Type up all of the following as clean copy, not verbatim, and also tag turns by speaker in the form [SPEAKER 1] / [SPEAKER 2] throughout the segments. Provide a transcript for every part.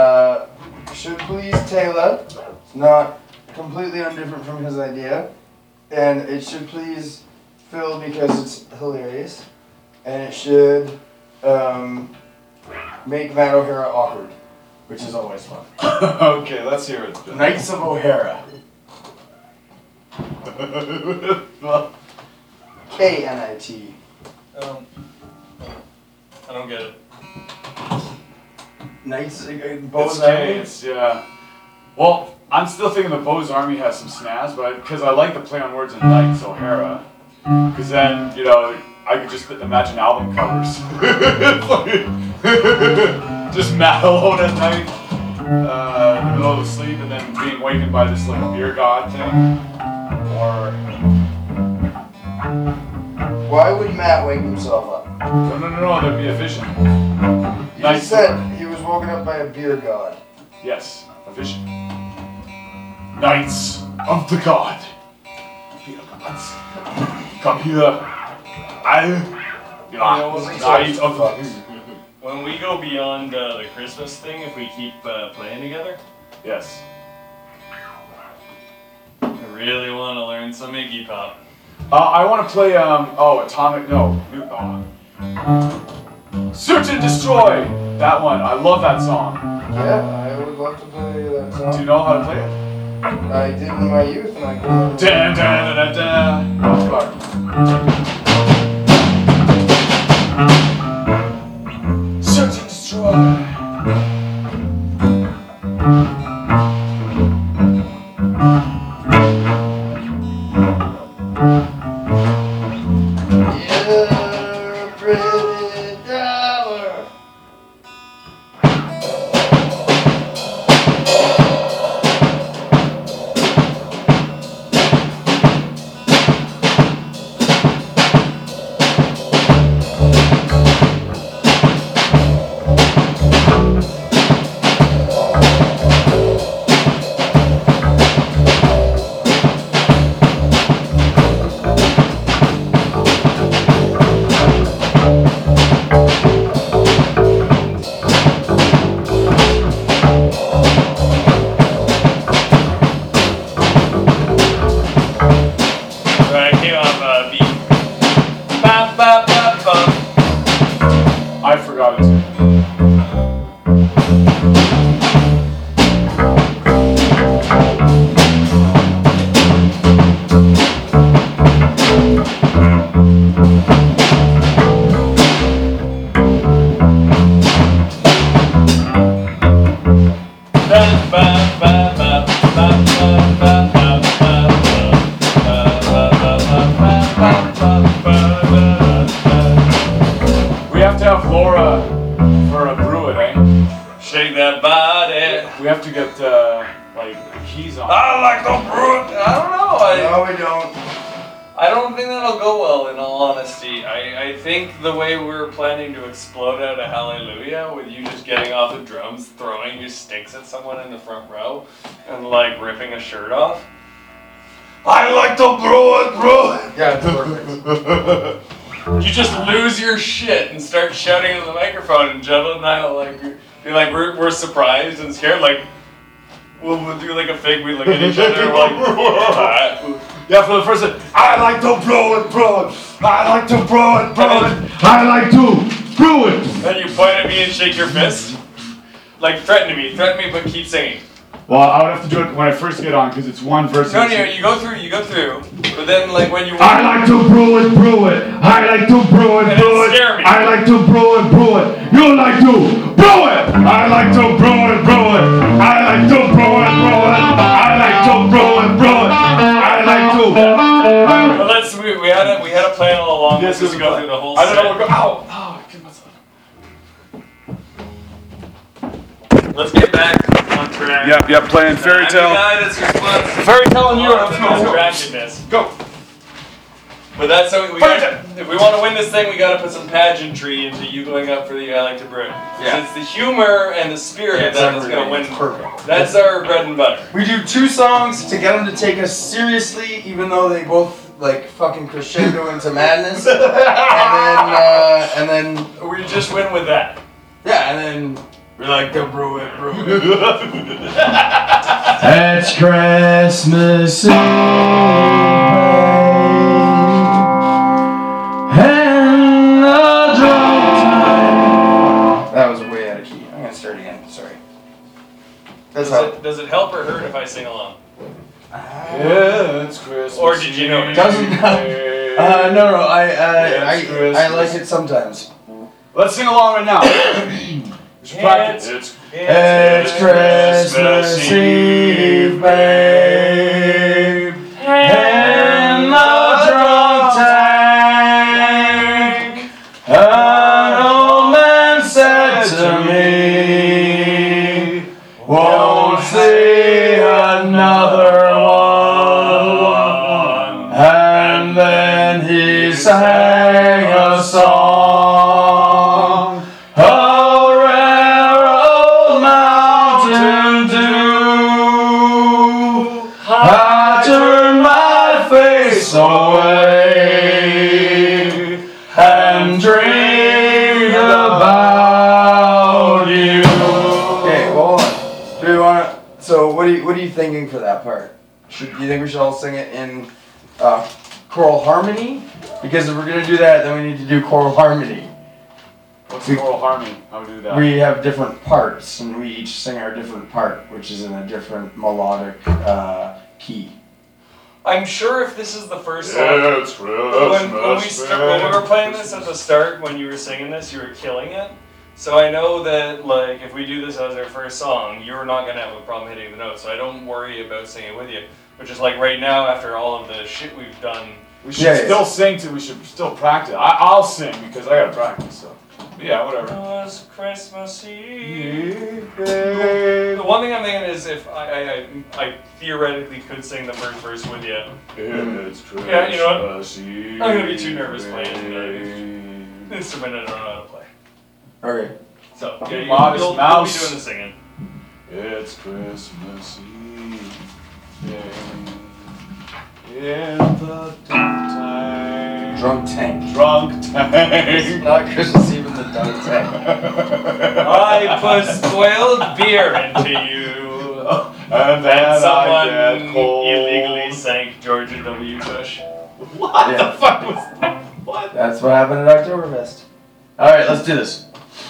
[SPEAKER 1] should please Taylor. It's not completely undifferent from his idea. And it should please Phil because it's hilarious. And it should make Matt O'Hara awkward, which is always fun.
[SPEAKER 2] Okay, let's hear it.
[SPEAKER 1] Knights of O'Hara. K-N-I-T.
[SPEAKER 3] I don't get it.
[SPEAKER 1] Knights,
[SPEAKER 2] It's
[SPEAKER 1] Bo's
[SPEAKER 2] K,
[SPEAKER 1] Army?
[SPEAKER 2] it's, yeah. Well, I'm still thinking the Bo's Army has some snaz, but because I like the play on words in Knights O'Hara. Because then, you know, I could just imagine album covers. Just Matt alone at night, in the middle of sleep, and then being wakened by this like beer god thing. Or
[SPEAKER 1] Why would Matt wake himself up?
[SPEAKER 2] no, there'd be a vision.
[SPEAKER 1] You
[SPEAKER 2] Nice.
[SPEAKER 1] said he was woken up by a beer god.
[SPEAKER 2] Yes, a vision. Knights of the God. Beer gods. Come here. Knight of the.
[SPEAKER 3] When we go beyond the Christmas thing, if we keep playing together,
[SPEAKER 2] Yes.
[SPEAKER 3] I really want to learn some Iggy Pop.
[SPEAKER 2] I want to play, Atomic, no. Search and Destroy! That one, I love that song.
[SPEAKER 1] Yeah, I would love to play that song.
[SPEAKER 2] Do you know how to play it?
[SPEAKER 1] I did in my youth, and I couldn't.
[SPEAKER 2] Da da da da da. Oh, fuck. Search and Destroy!
[SPEAKER 1] Yeah, pretty dollar.
[SPEAKER 3] Right, I came off beat. Ba ba ba ba.
[SPEAKER 2] I forgot it. We have to have Laura for a brew it, eh?
[SPEAKER 3] Shake that body.
[SPEAKER 2] We have to get, like, keys on.
[SPEAKER 3] I like the brew. I don't know.
[SPEAKER 1] No, we don't.
[SPEAKER 3] I don't think that'll go well, in all honesty. I think the way we're planning to explode out a hallelujah, with you just getting off the drums, throwing your sticks at someone in the front row, and like ripping a shirt off. I like to brew it.
[SPEAKER 1] Yeah, it's perfect.
[SPEAKER 3] You just lose your shit and start shouting into the microphone, and Jella and I will like be like we're surprised and scared. Like we'll do like a fake. We look at each other and we're like.
[SPEAKER 2] Yeah, for the first time, I like to brew it. I like to brew it. I like to brew it.
[SPEAKER 3] Then you point at me and shake your fist. Like threaten me, but keep singing.
[SPEAKER 2] Well, I would have to do it when I first get on, because it's one verse.
[SPEAKER 3] No, you go through. But then like when you
[SPEAKER 2] I like to brew it. I like to brew it.
[SPEAKER 3] Scare me.
[SPEAKER 2] I like to brew it. You like to brew it. I like to brew it. I like to brew it. I like to brew it. I like to.
[SPEAKER 3] But we had a plan all along.
[SPEAKER 2] Yes,
[SPEAKER 3] Let's just go through the whole
[SPEAKER 2] I don't know.
[SPEAKER 3] set.
[SPEAKER 2] Ow! I killed myself.
[SPEAKER 3] Let's get back on track.
[SPEAKER 2] Yep. Playing Fairy
[SPEAKER 3] I'm the
[SPEAKER 2] Tale.
[SPEAKER 3] guy that's responsible.
[SPEAKER 2] Fairy Tale in Europe.
[SPEAKER 3] Distractedness.
[SPEAKER 2] Go.
[SPEAKER 3] But that's how if we want to win this thing, we got to put some pageantry into you going up for the I like to brew.
[SPEAKER 1] Yeah.
[SPEAKER 3] It's the humor and the spirit that's going to win.
[SPEAKER 1] Perfect.
[SPEAKER 3] That's our bread and butter.
[SPEAKER 1] We do 2 songs to get them to take us seriously, even though they both like fucking crescendo into madness. and then
[SPEAKER 3] We just win with that.
[SPEAKER 1] yeah, and then
[SPEAKER 2] We like to brew it.
[SPEAKER 1] It's Christmas Eve, and the drum time. That was way out of key. I'm gonna start again. Sorry. That's how.
[SPEAKER 3] Does it help or hurt if I sing along?
[SPEAKER 2] Yeah, it's Christmas.
[SPEAKER 3] Or did you know it?
[SPEAKER 1] Doesn't. No. I like it sometimes.
[SPEAKER 2] Let's sing along right now. We should practice.
[SPEAKER 1] It's Christmas Eve, babe, in the drunk tank. An old man said to me, won't see another one. And then he sang a song. I turned my face away and dreamed about you. Okay, hold on. Do we want to? So, what are you thinking for that part? Do you think we should all sing it in choral harmony? Because if we're gonna do that, then we need to do choral harmony.
[SPEAKER 2] What's choral harmony? How do we do that?
[SPEAKER 1] We have different parts, and we each sing our different part, which is in a different melodic key.
[SPEAKER 3] I'm sure if this is the first song,
[SPEAKER 2] It's
[SPEAKER 3] when we were playing this at the start, when you were singing this, you were killing it. So I know that like if we do this as our first song, you're not gonna have a problem hitting the notes. So I don't worry about singing with you. But just like right now, after all of the shit we've done,
[SPEAKER 2] we should still sing we should still practice. I'll sing because I gotta practice. So yeah, whatever.
[SPEAKER 3] It was Christmas Eve. The one thing I'm thinking is if I theoretically could sing the first verse with you.
[SPEAKER 2] It's Christmas
[SPEAKER 3] Yeah, you know what?
[SPEAKER 2] Eve.
[SPEAKER 3] I'm gonna be too nervous playing an instrument I don't know how to play.
[SPEAKER 1] Okay.
[SPEAKER 3] So yeah,
[SPEAKER 2] Modest
[SPEAKER 3] you'll be
[SPEAKER 2] Mouse.
[SPEAKER 3] doing the singing.
[SPEAKER 2] It's Christmas Eve in the tank.
[SPEAKER 1] Drunk tank.
[SPEAKER 2] Drunk tank.
[SPEAKER 1] Not Christmas Eve in the drunk tank.
[SPEAKER 3] I put spoiled beer into you.
[SPEAKER 2] And then I
[SPEAKER 3] someone
[SPEAKER 2] get cold.
[SPEAKER 3] illegally sank Georgia W. Bush.
[SPEAKER 2] What
[SPEAKER 1] Yeah.
[SPEAKER 2] the fuck was that? What?
[SPEAKER 1] That's what happened at Oktoberfest. Alright, let's do this.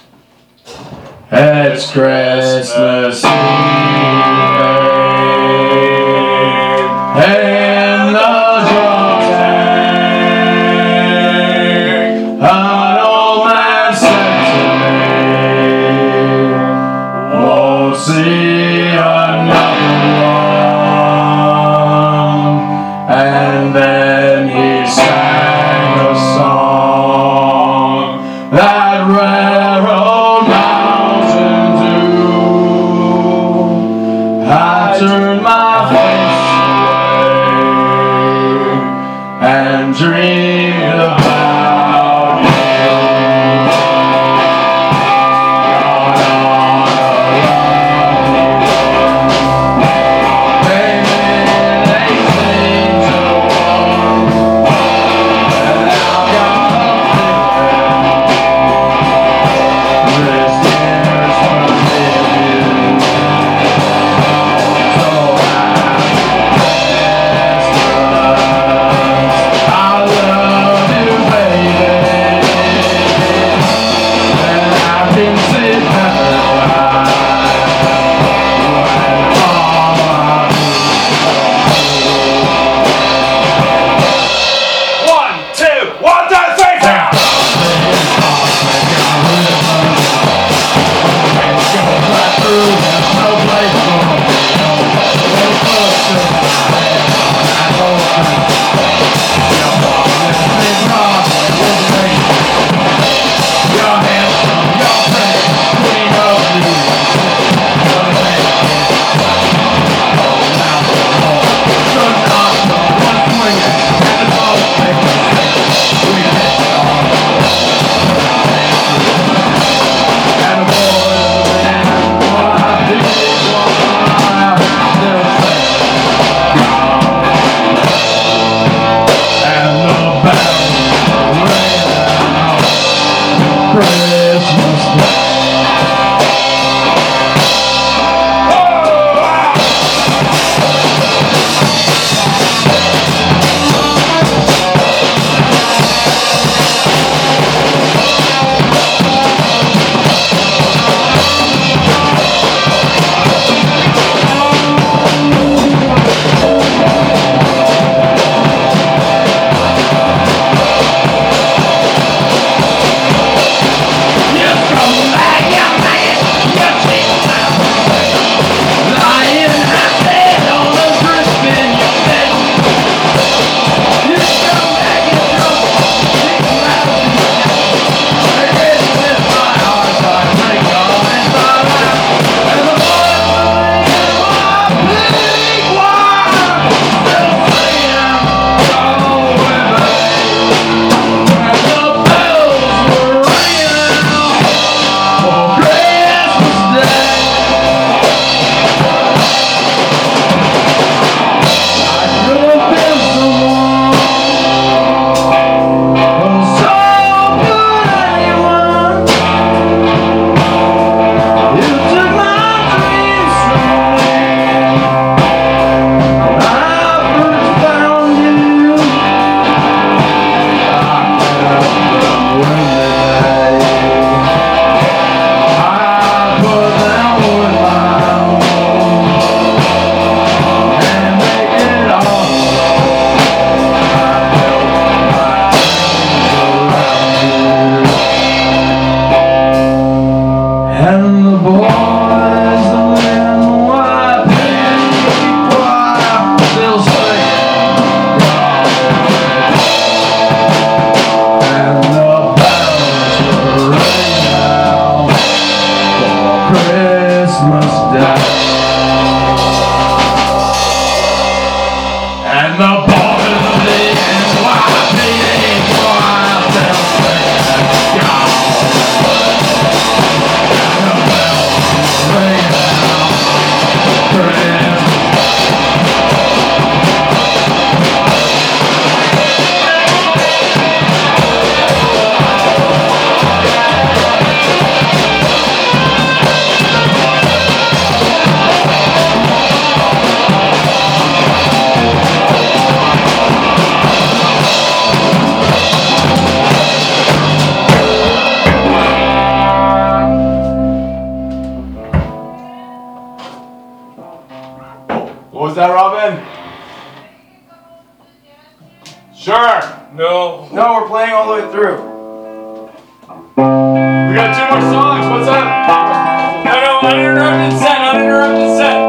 [SPEAKER 1] It's Christmas Eve in the drunk tank. An old man said to me, won't see another one. And then he sang a song that rare old mountain dew. I turned my face away and dreamed about you. Gone on a
[SPEAKER 2] die. And the borders of the NYPD trial they'll say God. And the bells ring out, ring.
[SPEAKER 1] What was that, Robin? Sure.
[SPEAKER 3] No.
[SPEAKER 1] No, we're playing all the way through. We got 2 more songs. What's up?
[SPEAKER 3] No, uninterrupted set, uninterrupted set.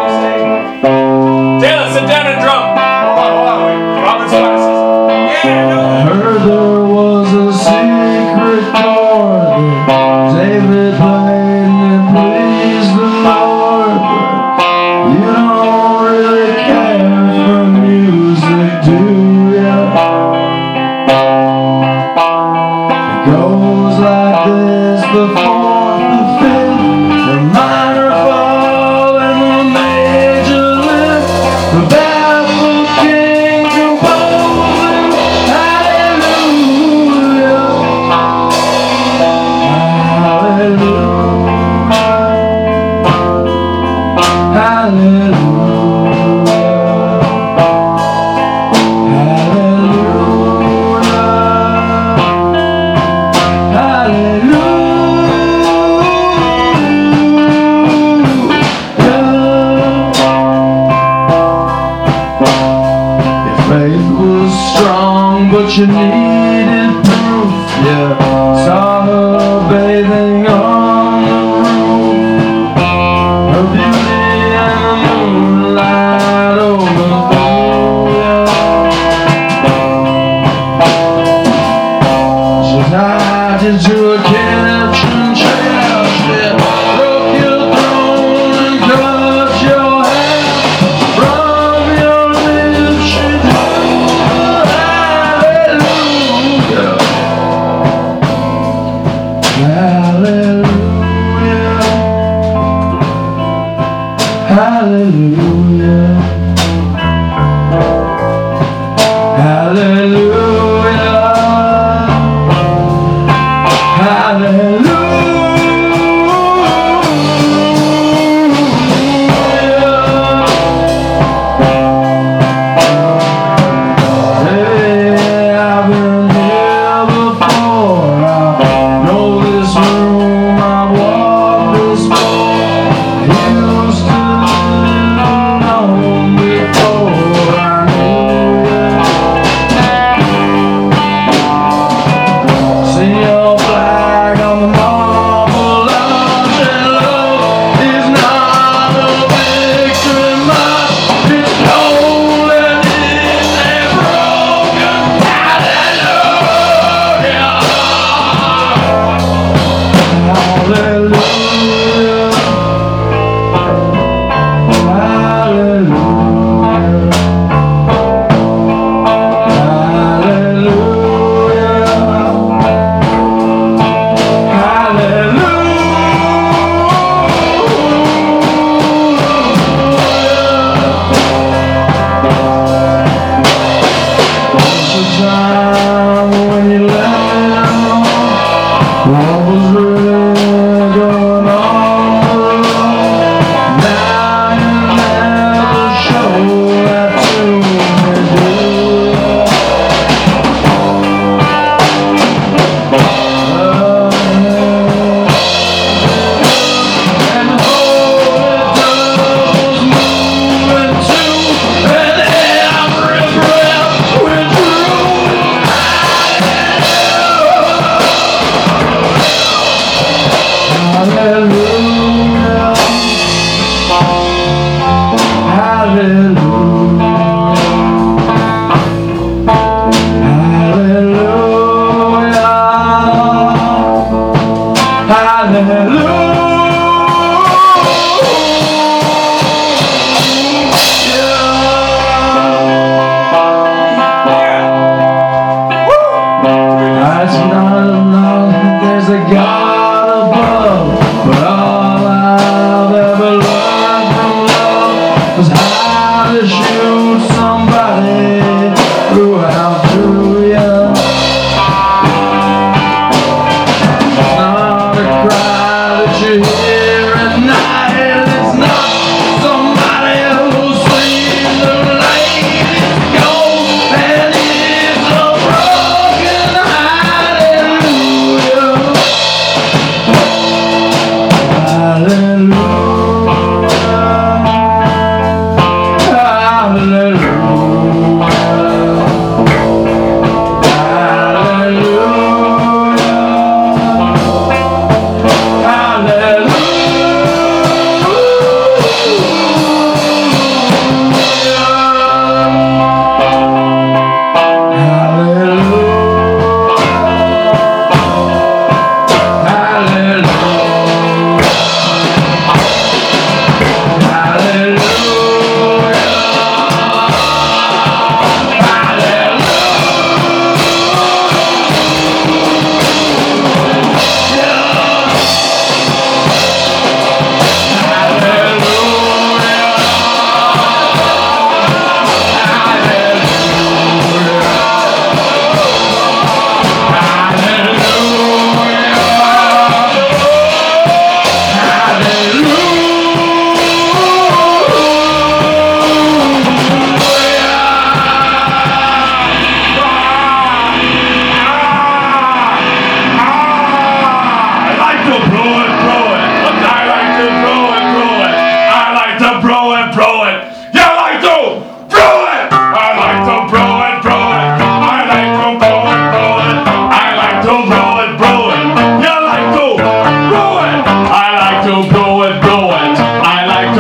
[SPEAKER 3] Taylor, sit down and drum.
[SPEAKER 1] Hold on. Wait. Robin's trying to say something.
[SPEAKER 3] Yeah, no.
[SPEAKER 2] I heard there was a secret chord that David played and it pleased the Lord, but you don't really care for music, do ya? It goes like this: the fourth, the fifth, the minor fall and the major lift, the baffled king composing hallelujah, hallelujah, hallelujah, hallelujah. Your faith was strong, but you needed proof. You saw her bathing on the roof, her beauty and the moonlight overthrew you. She tied you to a kitchen chair, she broke your throne and cut your hair. From your lips she drew hallelujah, hallelujah, hallelujah, hallelujah, hallelujah. Hey, I've been here before. I know this room, I've walked this floor. I used to live alone before I knew you. See your flag on the marble arch, and love is not a victory march. It's stolen in a broken hallelujah, time when you let me know what was really going on. Now you never show that to me, do and holy devils moving too, and every breath we drew. Hallelujah, hallelujah, hallelujah.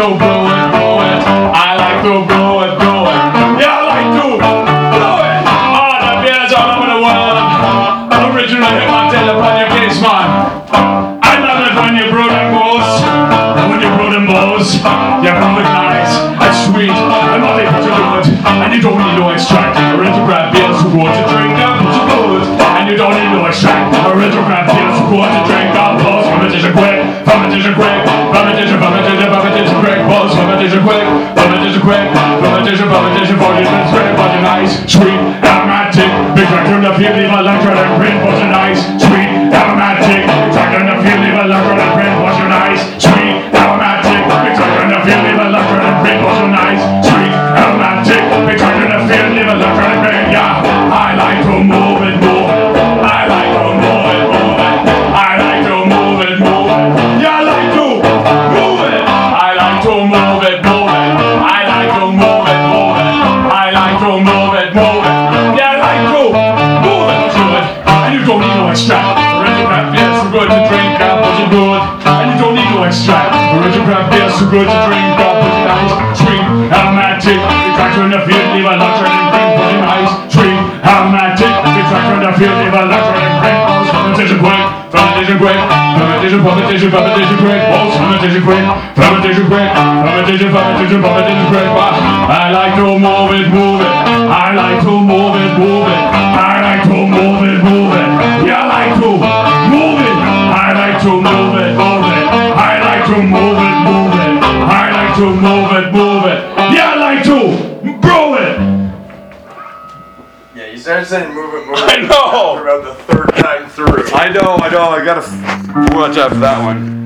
[SPEAKER 2] blow it, blow it. I like to blow it, blow it. Yeah, I like to blow it. All the beers all over the world. Original hit my tail upon your case, man. I love it when you blow them balls. And when you blow them balls, you blow it nice and sweet and not able to do it. And you don't need no extract. Aristocrat beers who go to drink them, but you blow it. And you don't need no extract. Aristocrat beers who go to drink them, balls. Fermentation quick, fermentation quick, fermentation, fermentation, fermentation quick, balls. Fermentation quick, fermentation quick, fermentation, fermentation, fermentation, quick, but nice, sweet, aromatic. Big factor in the field, leave electronic print, but nice, sweet, aromatic. Big factor in the field, leave electronic print, but nice, sweet, aromatic. Big factor in the field, leave electronic print, but nice, sweet, aromatic. Big factor in the field, leave electronic print, yeah. I like to move it, move it. I like to move it, move it. I like to move it, move it. Yeah, I like to move it. I like to move it, move it. I like to move it, move it. I like to move it, move it. Yeah, I like to move it, do it. And you don't need no extract. Original beer so good to drink, but you good. And you don't need no extract. Original beer so good to drink, but you nice, sweet, aromatic. The tractor in the field, leave a electronic drink, but you nice, sweet, aromatic. The tractor in the field, leave a electronic drink, fermentation quick, fermentation quick, fermentation, fermentation, fermentation quick, balls, fermentation quick, fermentation quick, fermentation, fermentation, fermentation quick. I like to move it, move it. I like to move it, move it. I like to move it, move it. Yeah, I like to move it. I like to move it, move it. I like to move it, move it. I like to move it, move it. Yeah, I like to blow it.
[SPEAKER 1] Yeah, you started saying move it, move it.
[SPEAKER 2] I know.
[SPEAKER 1] For about the third time through.
[SPEAKER 2] I know. I gotta watch out for that one.